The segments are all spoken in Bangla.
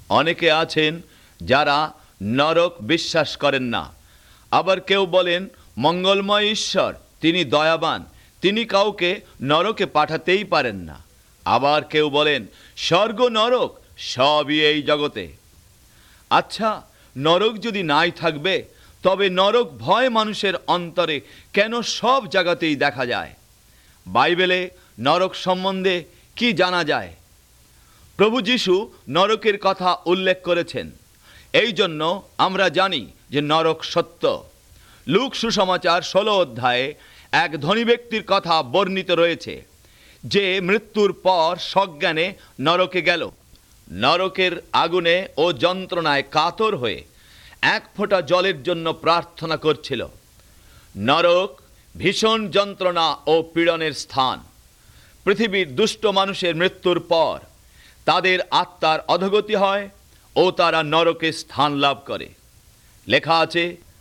অনেকে আছেন যারা নরক বিশ্বাস করেন না। আবার কেউ বলেন মঙ্গলময় ঈশ্বর, তিনি দয়াবান, তিনি কাউকে নরকে পাঠাতেই পারেন না। আবার কেউ বলেন স্বর্গ নরক সবই এই জগতে। আচ্ছা, নরক যদি নাই থাকবে, তবে নরক ভয় মানুষের অন্তরে কেন সব জায়গাতেই দেখা যায়? বাইবেলে নরক সম্বন্ধে কি জানা যায়? প্রভু যীশু নরকের কথা উল্লেখ করেছেন। এই জন্য আমরা জানি যে নরক সত্য। লূক সুসমাচার 16 অধ্যায়ে এক ধনী ব্যক্তির কথা বর্ণিত রয়েছে, যে মৃত্যুর পর সজ্ঞানে নরকে গেল। নরকের আগুনে ও যন্ত্রণায় কাতর হয়ে এক ফোঁটা জলের জন্য প্রার্থনা করছিল। নরক ভীষণ যন্ত্রণা ও পীড়নের স্থান। পৃথিবীর দুষ্ট মানুষের মৃত্যুর পর তাদের আত্মার অধোগতি হয় ও তারা নরকে স্থান লাভ করে। লেখা আছে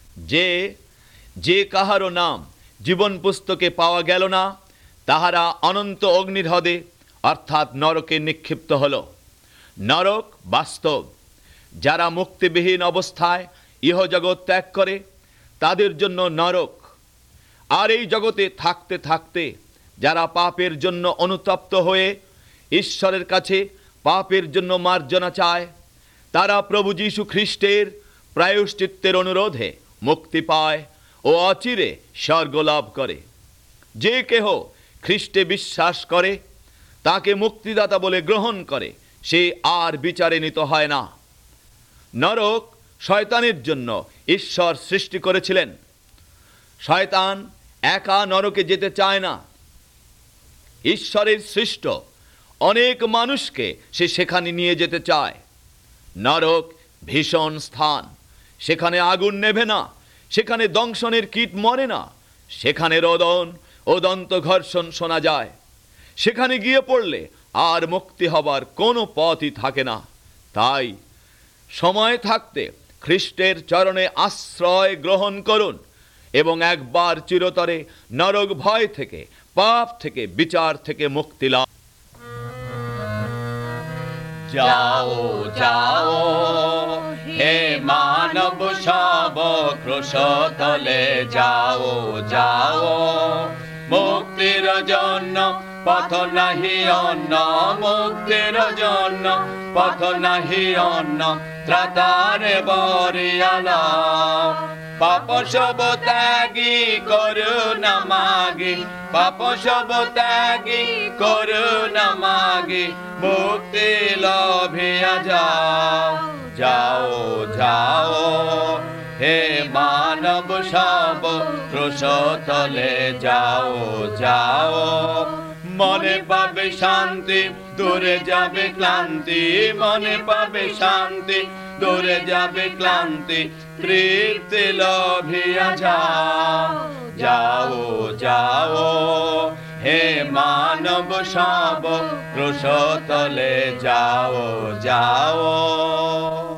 যে কাহারও নাম জীবন পুস্তকে পাওয়া গেল না, তাহারা অনন্ত অগ্নির হ্রদে অর্থাৎ নরকে নিক্ষিপ্ত হল। নরক বাস্তব। যারা মুক্তিবিহীন অবস্থায় ইহজগৎ ত্যাগ করে তাদের জন্য নরক। আর এই জগতে থাকতে থাকতে যারা পাপের জন্য অনুতপ্ত হয়ে ঈশ্বরের কাছে পাপের জন্য মার্জনা চায়, তারা প্রভু যীশু খ্রিস্টের প্রায়শ্চিত্তের অনুরোধে মুক্তি পায় ও অচিরে স্বর্গ লাভ করে। যে কেহ খ্রিস্টে বিশ্বাস করে, তাকে মুক্তিদাতা বলে গ্রহণ করে, সে আর বিচারে নিত হয় না। নরক শয়তানের জন্য ঈশ্বর সৃষ্টি করেছিলেন। শয়তান একা নরকে যেতে চায় না। ঈশ্বরের সৃষ্ট অনেক মানুষকে সে সেখানে নিয়ে যেতে চায়। নরক ভীষণ স্থান। সেখানে আগুন নেভে না, সেখানে দংশনের কীট মরে না, সেখানে রোদন ও দন্ত ঘর্ষণ শোনা যায়। সেখানে গিয়ে পড়লে আর মুক্তি হবার কোনো পথই থাকে না। তাই সময় থাকতে খ্রিস্টের চরণে আশ্রয় গ্রহণ করুন এবং একবার চিরতরে নরক ভয় থেকে, পাপ থেকে, বিচার থেকে মুক্তি লাভ। যাও যাও হে মানব সব ক্রুশতলে, যাও যাও মুক্তির জন্য পথ নাহি অন্য, মুক্তির জন্য পথ নাহি অন্য, ত্রাতারে বরিয়ালা। পাপ সব ত্যাগী করুণা মাগি, পাপ সব ত্যাগী করুণা মাগি, মুক্তি লভিয়া যাও। যাও যাও হে মানব সব ক্রুশতলে, যাও যাও মনে পাবে শান্তি, দূরে যাবে ক্লান্তি, মনে পাবে শান্তি, দূরে যাবে ক্লান্তি, তৃপ্তি লভিয়া যাও। যাও যাও হে মানব সব ক্রুশতলে, যাও যাও।